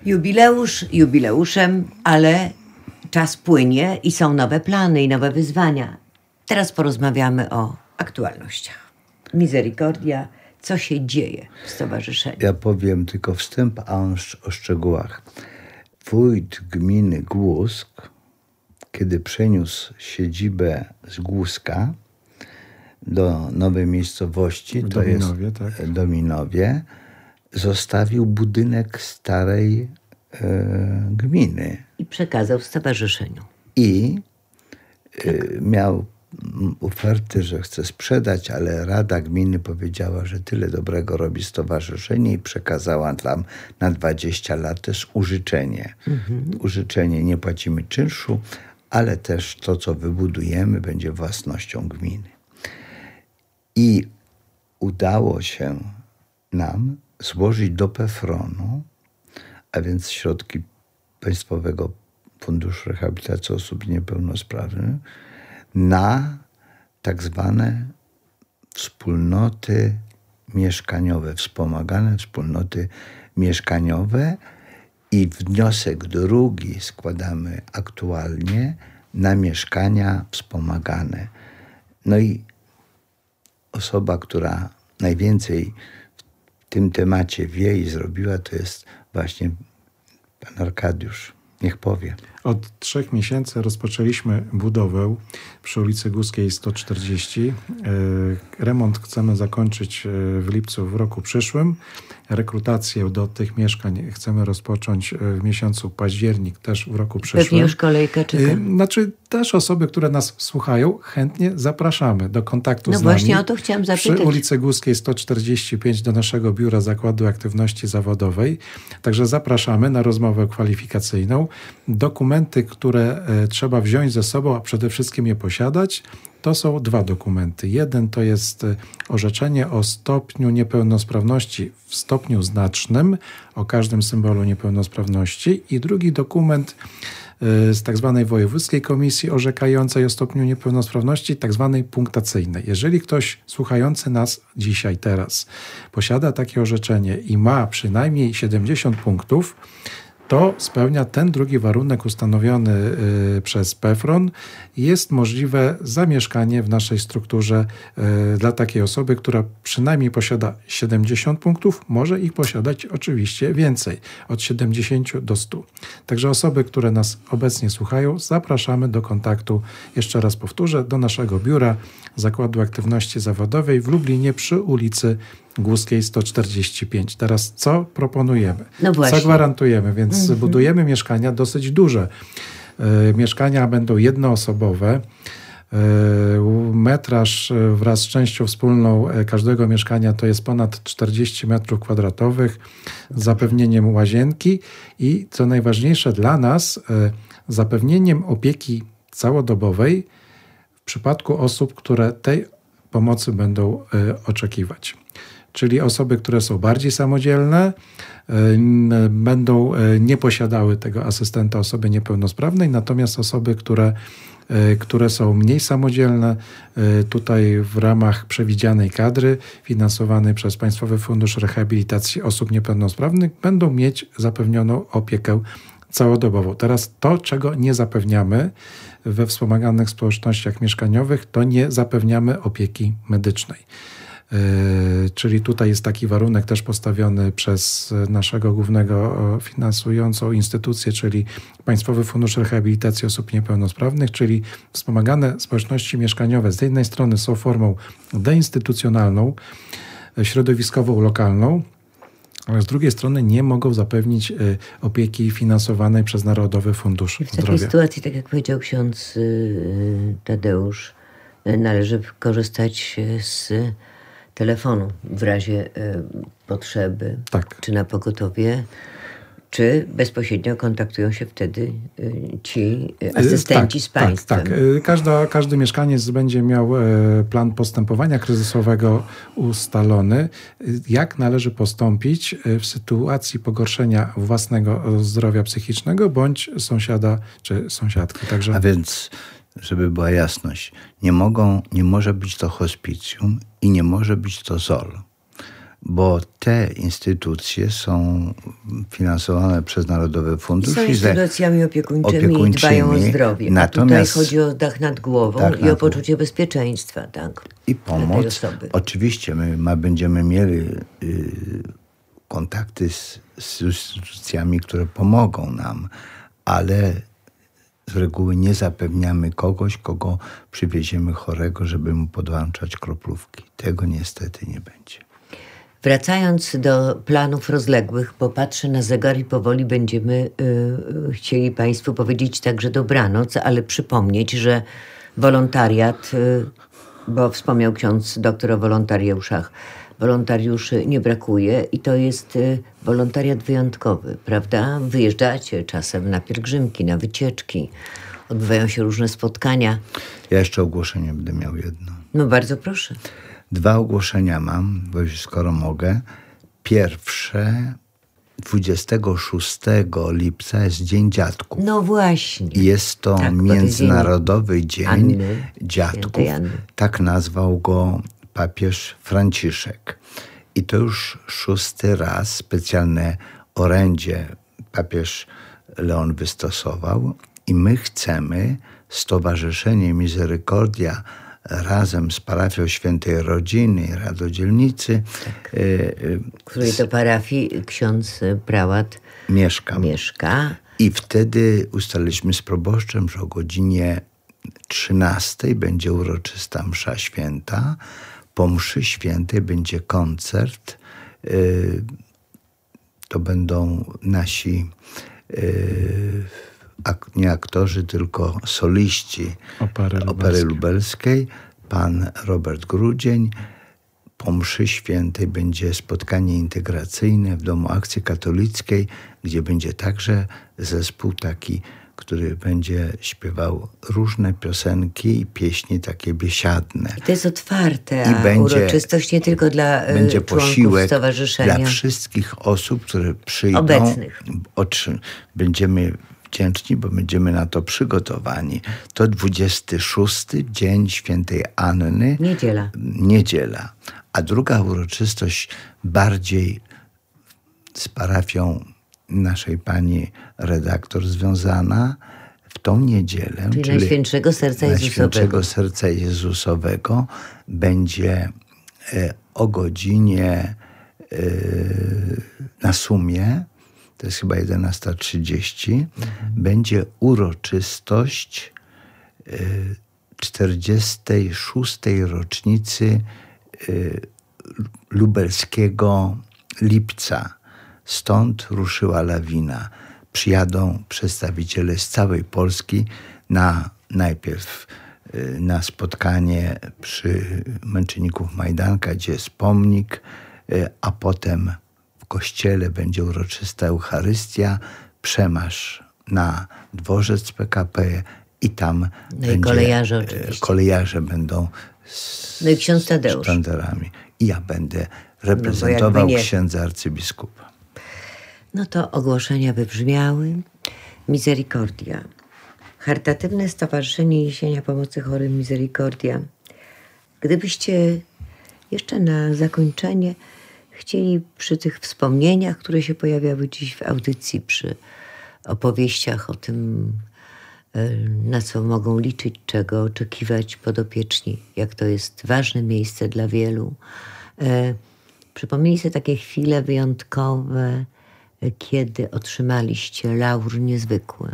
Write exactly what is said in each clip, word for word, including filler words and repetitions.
Jubileusz jubileuszem, ale czas płynie i są nowe plany i nowe wyzwania. Teraz porozmawiamy o aktualnościach. Misericordia, co się dzieje w stowarzyszeniu? Ja powiem tylko wstęp, a on o szczegółach. Wójt gminy Głusk, kiedy przeniósł siedzibę z Głuska do nowej miejscowości, w to Dominowie, jest tak. Dominowie, zostawił budynek starej e, gminy. I przekazał stowarzyszeniu. I y, miał oferty, że chce sprzedać, ale Rada Gminy powiedziała, że tyle dobrego robi stowarzyszenie i przekazała nam na dwadzieścia lat też użyczenie. Mhm. Użyczenie, nie płacimy czynszu, ale też to, co wybudujemy, będzie własnością gminy. I udało się nam złożyć do PFRON-u, a więc środki Państwowego Funduszu Rehabilitacji Osób Niepełnosprawnych, na tak zwane wspólnoty mieszkaniowe, wspomagane wspólnoty mieszkaniowe i wniosek drugi składamy aktualnie na mieszkania wspomagane. No i osoba, która najwięcej w tym temacie wie i zrobiła, to jest właśnie pan Arkadiusz. Niech powie. Od trzech miesięcy rozpoczęliśmy budowę przy ulicy Głuskiej sto czterdzieści. Remont chcemy zakończyć w lipcu w roku przyszłym. Rekrutację do tych mieszkań chcemy rozpocząć w miesiącu październik też w roku przyszłym. Pewnie już kolejka czeka. Znaczy też osoby, które nas słuchają, chętnie zapraszamy do kontaktu no z nami. No właśnie o to chciałam zapytać. Przy ulicy Głuskiej sto czterdzieści pięć do naszego Biura Zakładu Aktywności Zawodowej. Także zapraszamy na rozmowę kwalifikacyjną. Dokumenty, które e, trzeba wziąć ze sobą, a przede wszystkim je posiadać, to są dwa dokumenty. Jeden to jest orzeczenie o stopniu niepełnosprawności w stopniu znacznym, o każdym symbolu niepełnosprawności, i drugi dokument z tak zwanej Wojewódzkiej Komisji Orzekającej o stopniu niepełnosprawności, tak zwanej punktacyjnej. Jeżeli ktoś słuchający nas dzisiaj, teraz posiada takie orzeczenie i ma przynajmniej siedemdziesiąt punktów, to spełnia ten drugi warunek ustanowiony y, przez PFRON. Jest możliwe zamieszkanie w naszej strukturze y, dla takiej osoby, która przynajmniej posiada siedemdziesiąt punktów, może ich posiadać oczywiście więcej, od siedemdziesięciu do stu. Także osoby, które nas obecnie słuchają, zapraszamy do kontaktu, jeszcze raz powtórzę, do naszego Biura Zakładu Aktywności Zawodowej w Lublinie przy ulicy Głuskiej sto czterdzieści pięć. Teraz co proponujemy? No właśnie. Co gwarantujemy? Więc mm-hmm. budujemy mieszkania dosyć duże. E, mieszkania będą jednoosobowe. E, metraż wraz z częścią wspólną każdego mieszkania to jest ponad czterdzieści metrów kwadratowych z zapewnieniem łazienki i co najważniejsze dla nas, e, zapewnieniem opieki całodobowej w przypadku osób, które tej pomocy będą e, oczekiwać. Czyli osoby, które są bardziej samodzielne, będą nie posiadały tego asystenta osoby niepełnosprawnej, natomiast osoby, które, które są mniej samodzielne, tutaj w ramach przewidzianej kadry finansowanej przez Państwowy Fundusz Rehabilitacji Osób Niepełnosprawnych będą mieć zapewnioną opiekę całodobową. Teraz to, czego nie zapewniamy we wspomaganych społecznościach mieszkaniowych, to nie zapewniamy opieki medycznej. Yy, czyli tutaj jest taki warunek też postawiony przez naszego głównego finansującą instytucję, czyli Państwowy Fundusz Rehabilitacji Osób Niepełnosprawnych, czyli wspomagane społeczności mieszkaniowe z jednej strony są formą deinstytucjonalną, środowiskową, lokalną, ale z drugiej strony nie mogą zapewnić y, opieki finansowanej przez Narodowy Fundusz Zdrowia. W Zdrowia. takiej sytuacji, tak jak powiedział ksiądz y, Tadeusz, y, należy korzystać z telefonu w razie y, potrzeby, Tak. czy na pogotowie, czy bezpośrednio kontaktują się wtedy y, ci y, asystenci tak, z państwem. Tak, tak. Każda, każdy mieszkaniec będzie miał e, plan postępowania kryzysowego ustalony, jak należy postąpić w sytuacji pogorszenia własnego zdrowia psychicznego bądź sąsiada czy sąsiadki. Także... A więc, żeby była jasność, nie mogą, nie może być to hospicjum i nie może być to Z O L. bo te instytucje są finansowane przez Narodowy Fundusz. Są i instytucjami opiekuńczymi, opiekuńczymi. i dbają o zdrowie. Natomiast, a tutaj chodzi o dach nad głową dach i nad o poczucie bezpieczeństwa. Tak, i dla tej pomoc. osoby. Oczywiście my ma, będziemy mieli y, kontakty z, z instytucjami, które pomogą nam, ale z reguły nie zapewniamy kogoś, kogo przywieziemy chorego, żeby mu podłączać kroplówki. Tego niestety nie będzie. Wracając do planów rozległych, popatrzę na zegar i powoli będziemy y, chcieli Państwu powiedzieć także dobranoc, ale przypomnieć, że wolontariat, y, bo wspomniał ksiądz doktor o wolontariuszach, wolontariuszy nie brakuje i to jest y, wolontariat wyjątkowy, prawda? Wyjeżdżacie czasem na pielgrzymki, na wycieczki, odbywają się różne spotkania. Ja jeszcze ogłoszenie będę miał jedno. No bardzo proszę. Dwa ogłoszenia mam, bo już skoro mogę. Pierwsze, dwudziestego szóstego lipca jest Dzień Dziadków. No właśnie. Jest to tak, Międzynarodowy Dzień Anny, Dziadków. Anny. Tak nazwał go papież Franciszek. I to już szósty raz specjalne orędzie papież Leon wystosował. I my chcemy, Stowarzyszenie Misericordia razem z parafią Świętej Rodziny i Radodzielnicy, tak. y, y, w której to parafii ksiądz prałat mieszka. mieszka. I wtedy ustaliliśmy z proboszczem, że o godzinie trzynastej będzie uroczysta msza święta. Po mszy świętej będzie koncert. Y, to będą nasi y, ak- nie aktorzy, tylko soliści Opery Opery Lubelskiej. Lubelskiej. Pan Robert Grudzień. Po mszy świętej będzie spotkanie integracyjne w Domu Akcji Katolickiej, gdzie będzie także zespół taki, który będzie śpiewał różne piosenki i pieśni takie biesiadne. I to jest otwarte, a I będzie- uroczystość nie tylko dla Będzie y, członków posiłek stowarzyszenia. dla wszystkich osób, które przyjdą. Obecnych. Otrzy- Będziemy wdzięczni, bo będziemy na to przygotowani. To dwudziesty szósty Dzień Świętej Anny. Niedziela. Niedziela. A druga uroczystość bardziej z parafią naszej pani redaktor związana w tą niedzielę. Czyli Najświętszego Serca Jezusowego. Najświętszego Serca Jezusowego będzie e, o godzinie e, na sumie, to jest chyba jedenasta trzydzieści, mhm. będzie uroczystość e, czterdziestej szóstej rocznicy e, lubelskiego lipca. Stąd ruszyła lawina. Przyjadą przedstawiciele z całej Polski na najpierw y, na spotkanie przy Męczenników Majdanka, gdzie jest pomnik, y, a potem w kościele będzie uroczysta Eucharystia, przemasz na dworzec P K P i tam No będzie, i kolejarze y, oczywiście. kolejarze będą z No i ksiądz Tadeusz. sztandarami. I ja będę No reprezentował bo jakby nie. księdza arcybiskupa. No to ogłoszenia wybrzmiały. Misericordia. Charytatywne Stowarzyszenie Jesienia Pomocy Chorym Misericordia. Gdybyście jeszcze na zakończenie chcieli przy tych wspomnieniach, które się pojawiały dziś w audycji, przy opowieściach o tym, na co mogą liczyć, czego oczekiwać podopieczni, jak to jest ważne miejsce dla wielu. Przypomnij sobie takie chwile wyjątkowe, kiedy otrzymaliście laur niezwykły.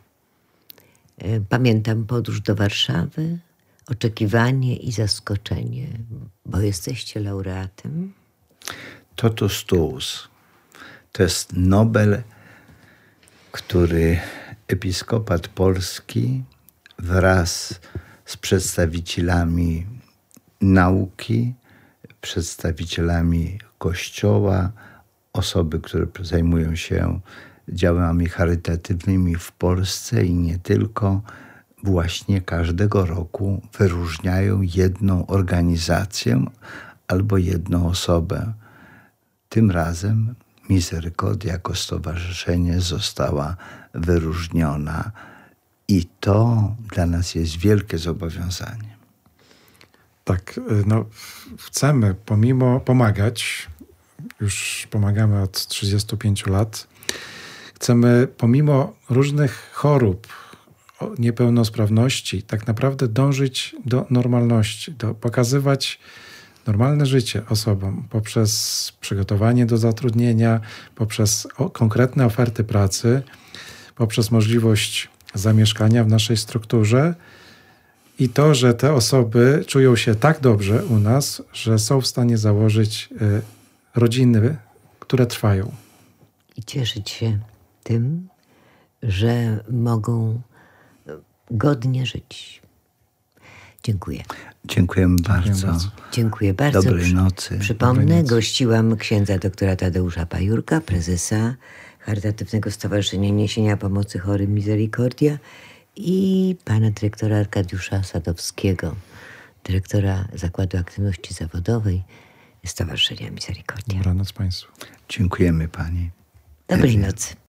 Pamiętam podróż do Warszawy, oczekiwanie i zaskoczenie, bo jesteście laureatem. Totus tuus. To jest Nobel, który episkopat polski wraz z przedstawicielami nauki, przedstawicielami Kościoła, osoby, które zajmują się działami charytatywnymi w Polsce i nie tylko, właśnie każdego roku wyróżniają jedną organizację albo jedną osobę. Tym razem Misericordia jako stowarzyszenie została wyróżniona i to dla nas jest wielkie zobowiązanie. Tak, no chcemy pomimo pomagać już pomagamy od trzydziestu pięciu lat. Chcemy pomimo różnych chorób, niepełnosprawności, tak naprawdę dążyć do normalności, do pokazywać normalne życie osobom poprzez przygotowanie do zatrudnienia, poprzez konkretne oferty pracy, poprzez możliwość zamieszkania w naszej strukturze i to, że te osoby czują się tak dobrze u nas, że są w stanie założyć rodziny, które trwają. I cieszyć się tym, że mogą godnie żyć. Dziękuję. Dziękujemy bardzo. bardzo. Dziękuję bardzo. Dobrej nocy. Przypomnę, Dobrej nocy. gościłam księdza doktora Tadeusza Pajurka, prezesa Charytatywnego Stowarzyszenia Niesienia Pomocy Chorym Misericordia i pana dyrektora Arkadiusza Sadowskiego, dyrektora Zakładu Aktywności Zawodowej Stowarzyszenia Misericordia. Dobranoc Państwu. Dziękujemy pani. Dobrej nocy.